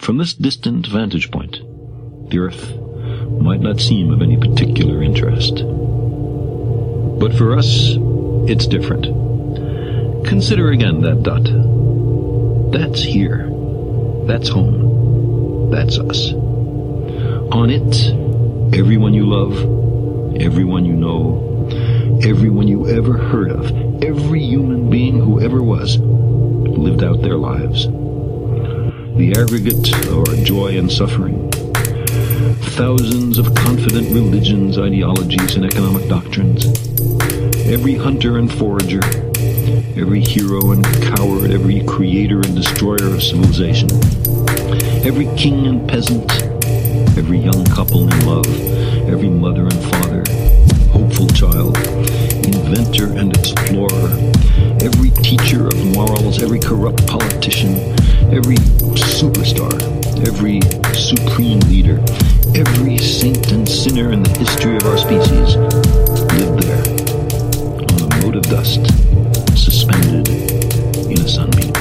From this distant vantage point, the Earth might not seem of any particular interest. But for us, it's different. Consider again that dot. That's here. That's home. That's us. On it, everyone you love, everyone you know, everyone you ever heard of, every human being who ever was, lived out their lives. The aggregate of our joy and suffering, thousands of confident religions, ideologies, and economic doctrines, every hunter and forager, every hero and coward, every creator and destroyer of civilization, every king and peasant, every young couple in love, every mother and father, hopeful child, inventor and explorer, every teacher of morals, every corrupt politician, every superstar, every supreme leader, every saint and sinner in the history of our species lived there, on a mote of dust, suspended in a sunbeam.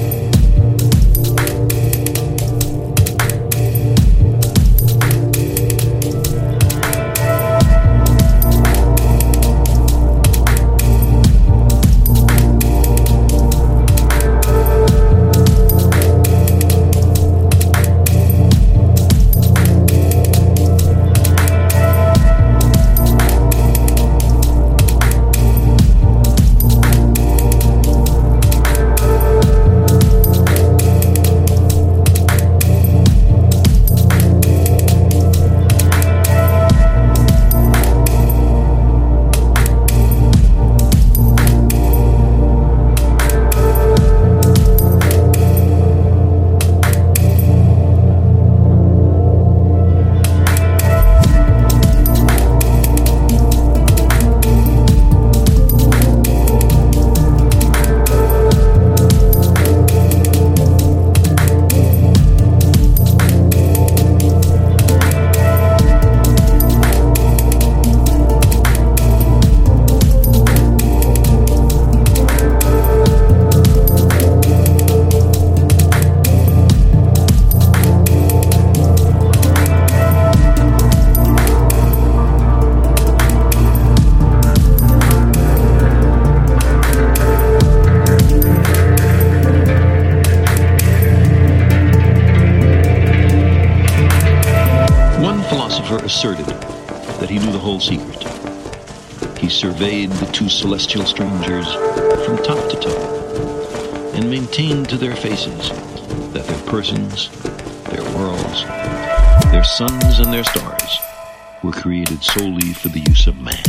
Asserted that he knew the whole secret. He surveyed the two celestial strangers from top to toe and maintained to their faces that their persons, their worlds, their suns and their stars were created solely for the use of man.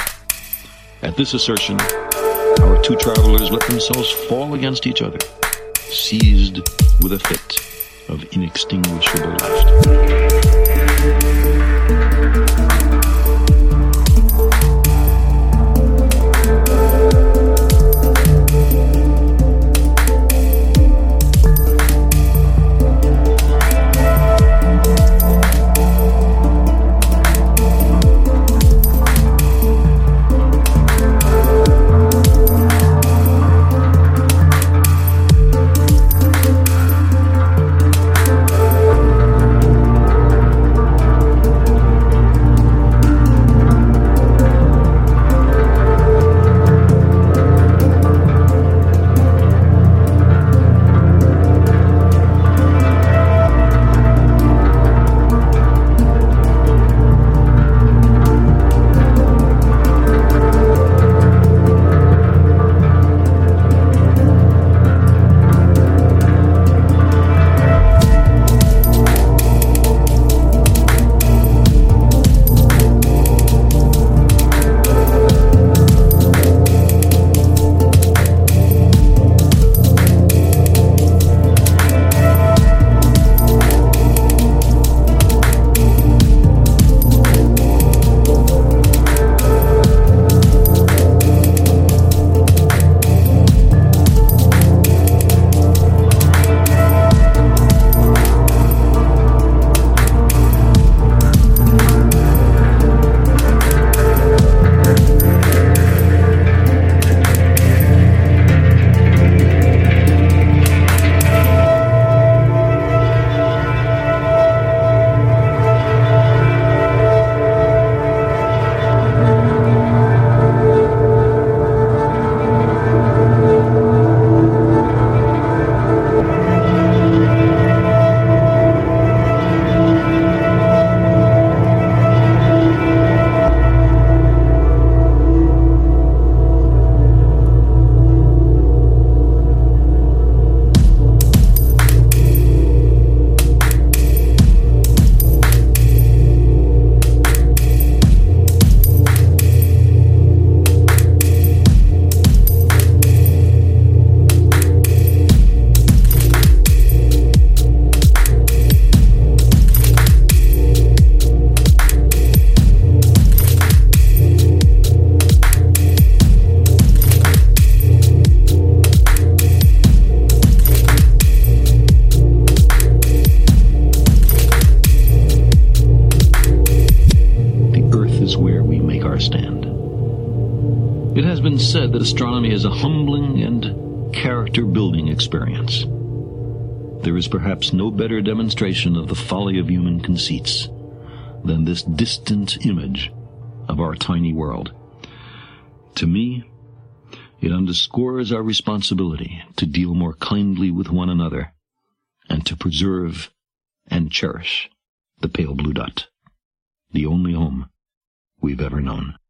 At this assertion, our two travelers let themselves fall against each other, seized with a fit of inextinguishable laughter. has been said that astronomy is a humbling and character-building experience. There is perhaps no better demonstration of the folly of human conceits than this distant image of our tiny world. To me, it underscores our responsibility to deal more kindly with one another and to preserve and cherish the pale blue dot, the only home we've ever known.